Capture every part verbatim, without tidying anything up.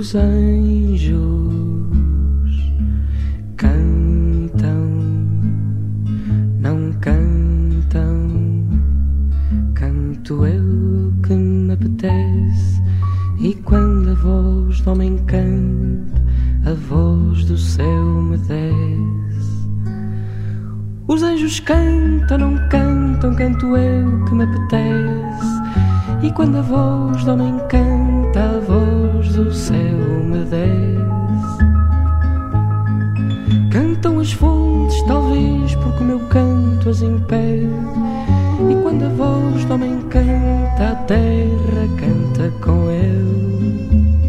Os anjos cantam, não cantam, canto eu que me apetece. E quando a voz do homem canta, a voz do céu me desce. Os anjos cantam, não cantam, canto eu que me apetece. E quando a voz do homem canta, a voz do céu me desce. Cantam as fontes, talvez porque o meu canto as impede. E quando a voz do homem canta, a terra canta com ele.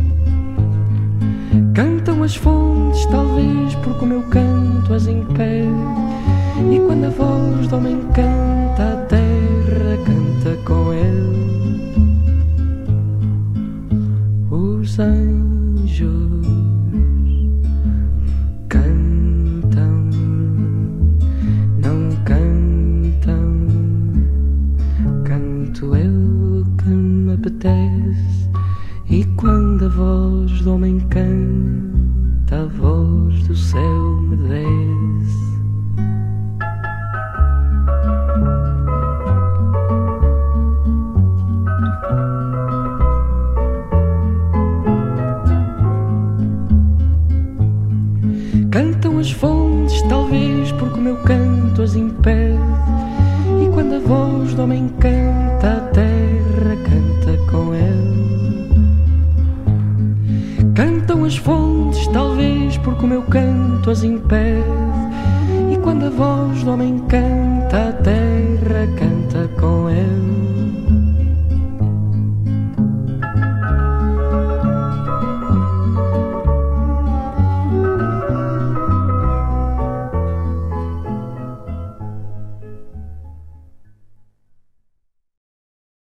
Cantam as fontes, talvez porque o meu canto as impede. E quando a voz do homem canta, a terra canta com ele. Os anjos cantam, não cantam, canto eu que me apetece. E quando a voz do homem canta, a voz do céu me desce. Cantam as fontes, talvez porque o meu canto as impede. E quando a voz do homem canta, a terra canta com ele. Cantam as fontes, talvez porque o meu canto as impede.